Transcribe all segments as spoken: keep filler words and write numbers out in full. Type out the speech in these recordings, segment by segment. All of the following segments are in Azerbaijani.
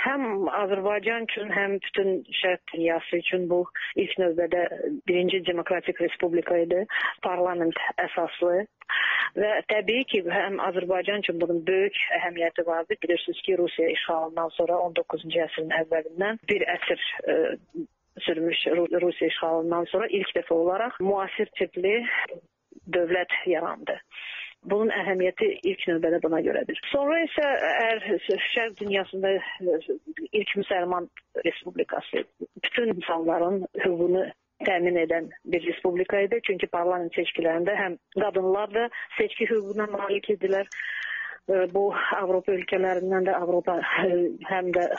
Hem Azerbaycan için hem bütün Şərq dünyası için bu ilk növbədə birinci demokratik respublikaydı. Parlament əsaslı. Ve tabii ki hem Azerbaycan için bunun büyük ehemmiyeti vardı. Bilirsiniz ki Rusya işğalından sonra on dokuzuncu əsrin əvvəlindən bir əsr e, sürmüş Rusya işğalından sonra ilk defa olarak muasir tipli devlet yarandı. Bunun ehemmiyeti ilk növbədə buna görədir. Sonra ise eğer Şərq dünyasında ilk Müslüman Respublikası bütün insanların hüququnu təmin eden bir respublikaydı. Çünkü parlament seçkilerinde hem kadınlar da seçki hüququna malik idiler. Bu Avrupa ülkelerinden de Avrupa hem de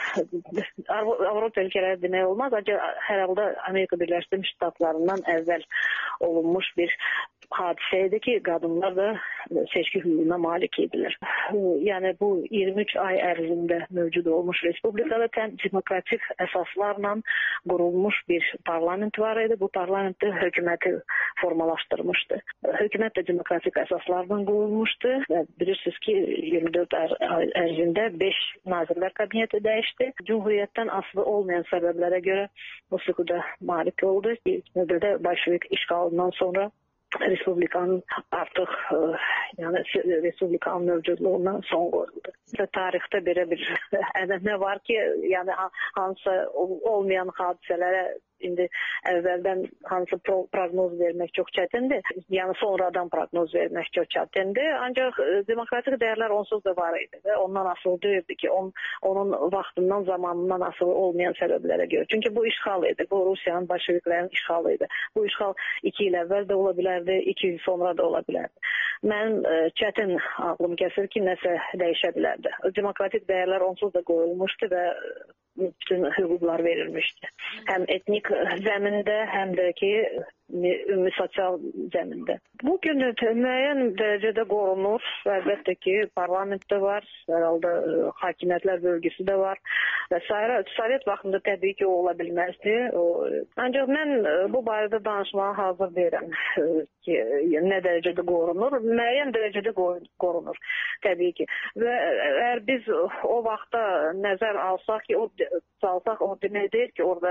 Avrupa ülkeleri demək olmaz. Ancaq herhalde Amerika Birleşmiş Ştatlarından evvel olunmuş bir hadiseydi ki kadınlar da seçki hüququna malik idiler. Yani bu yirmi üç ay ərzində mövcud olmuş respublikada təm demokratik əsaslarla qurulmuş bir parlament var idi. Bu parlament de hökuməti formalaşdırmıştı. Hökumət de demokratik əsaslardan qurulmuşdu. Bilirsiniz ki yirmi dörd ay ərzində beş nazirlər kabineti değişti. Cumhuriyetten aslı olmayan sebeplere göre bu sükuda malik oldu. Növbədə Bolşevik işğalından sonra Respublikanın artık yani Respublikanın mövcudluğuna son koyuldu. Tarihte böyle bir ne var ki yani hansı olmayan hadiselere indi evvelden hansı pro prognoz vermek çok çetindi. Yani sonradan prognoz vermek çok çetindi. Ancak demokratik değerler onsuz da var idi. Ve ondan asıl değildi ki on, onun vaxtından zamanından asıl olmayan sebeplere göre. Çünkü bu işğalıydı. Bu Rusya'nın Bolşeviklerin işğalıydı. Bu işğal iki yıl evvel de olabilirdi, iki yıl sonra da olabilirdi. Ben çetin aklım kesir ki nəsə değişe bilərdi. Demokratik değerler onsuz da koyulmuştu ve bütün hüquqlar verilmişti. Hem etnik zeminde hem de ki ümumi sosial zeminde. Bugün müəyyən derecede korunur. Elbette ki parlamentde var, herhalde hakimiyetler bölgesi de var vesaire. Sovet vaxtında tabii ki o ola bilmezdi. O, ancak ben bu barədə danışmağa hazır değilim ki ne derecede korunur. Müəyyən derecede korunur tabii ki. Ve eğer biz o vaxta nəzər alsaq ki o salsaq o demək deyil ki orada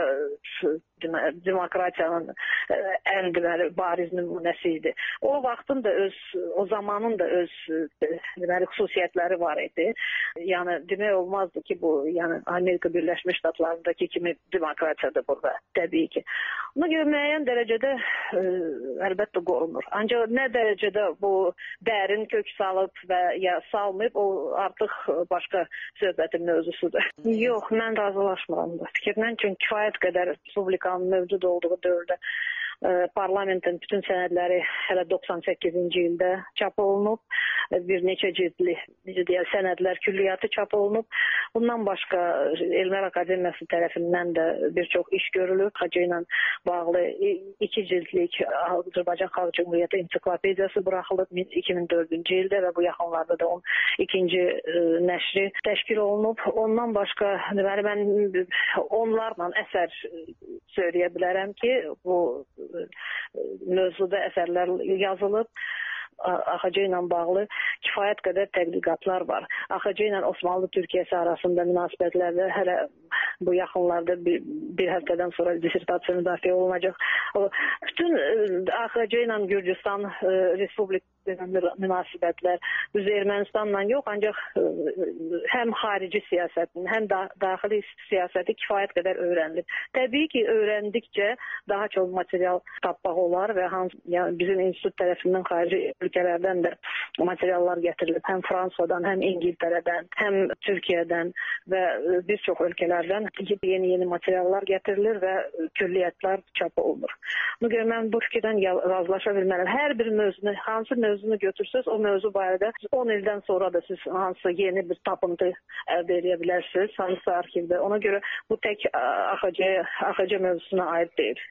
demokratiyanın en deməli bariz nümunəsiydi. O vaxtın da öz, o zamanın da öz deməli xüsusiyyətləri var idi. Yəni demək olmazdı ki bu yani Amerika Birleşmiş Ştatlarındaki kimi demokratiyadır burada tabii ki. Buna göre müəyyən derecede e, elbette korunur. Ancak ne derecede bu dərin kök salıp ve ya salmayıp o artık başka söhbətin mövzusudur. Yox, mən razılaşmıram bu fikirlə. Çünki kifayət qədər respublikanın mövcud olduğu dövrdə parlamentin bütün sənədləri hələ doxsan səkkizinci ildə çap olunub. Bir neçə cildli sənədlər külliyatı çap olunub. Bundan başqa Elmlər Akademiyası tərəfindən də bir çox iş görülür. Xacı ilə bağlı iki cildlik Azərbaycan Xalq Cumhuriyyəti ensiklopediyası buraxılıb iki min dördüncü ildə və bu yaxınlarda da onun ikinci nəşri təşkil olunub. Ondan başqa deməli mən onlarla əsər söyləyə bilərəm ki, bu mövzuda əsərlər yazılıb. Axıcı ilə bağlı kifayət qədər tədqiqatlar var. Axıcı ilə Osmanlı Türkiyəsi arasında münasibətlərdə hələ bu yaxınlarda bir, bir həftədən sonra dissertasiya müdafiə olunacaq. O, bütün Axıcı ilə Gürcistan Respublikası münasibətlər düz Ermənistanla yox, ancaq həm xarici siyasətin, həm da daxili siyasəti kifayət qədər öyrənilib. Təbii ki, öyrəndikcə daha çox material tapmaq olar və hans, yəni bizim institut tərəfindən xarici ülkelerden de materiallar getirilip hem Fransa'dan hem İngiltere'den hem Türkiye'den ve birçok ülkelerden yeni yeni materiallar getirilir ve külliyatlar çap olunur. Bu göre ben bu fikirden razılaşa bilməliyim. Her bir mövzunu, hansı mövzunu götürseniz o mövzu barədə on ildən sonra da siz hansı yeni bir tapıntı əldə edə bilərsiniz, hansı arxivdə. Ona göre bu tek Axıcı, Axıcı mövzusuna ait değil.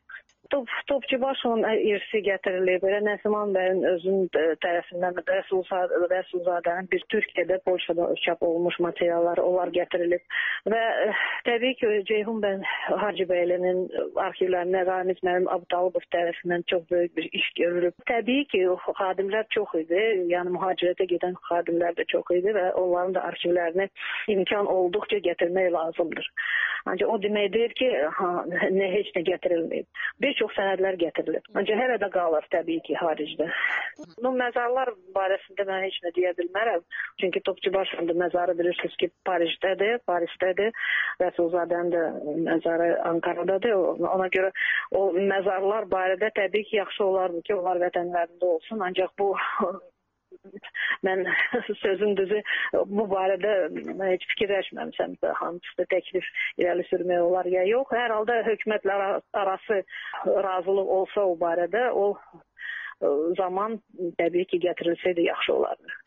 Top, Topçubaşovun irsi gətirilib. Belə Nəsiman bəyin özünün tərəfindən Rəsulzadənin bir Türkiyədə, Polşada çap olmuş materialları onlar gətirilib. Və təbii ki, Ceyhun bəy Hacıbəylinin arxivlərinə Ramiz Mənim Abdalibov tərəfindən çox böyük bir iş görülüb. Təbii ki, xadimlər çox idi. Yəni mühacirətə gedən xadimlər də çox idi və onların da arxivlərini imkan olduqca gətirmək lazımdır. Ancaq o demək deyir ki, ha, nə heç nə gətirilməyib. Bir çox sənədlər gətirilib. Ancaq hələ də qalır təbii ki, xaricdə. Bu məzarlar barəsində mən heç nə deyə bilmərəm. Çünki Topçubaşovun da məzarı bilirsiniz ki, Parisdədir, Parisdədir. Rəsulzadənin də məzarı Ankaradadır. Ona görə o məzarlar barədə təbii ki, yaxşı olardı ki, onlar vətənlərində olsun. Ancaq bu mən sözün düzü bu barədə heç fikirləşməmişəm. Hansısa təklif irəli sürmək olar ya yox. Hər halda hökumətlər arası razılıq olsa o barədə o zaman təbii ki, gətirilsəydi yaxşı olardı.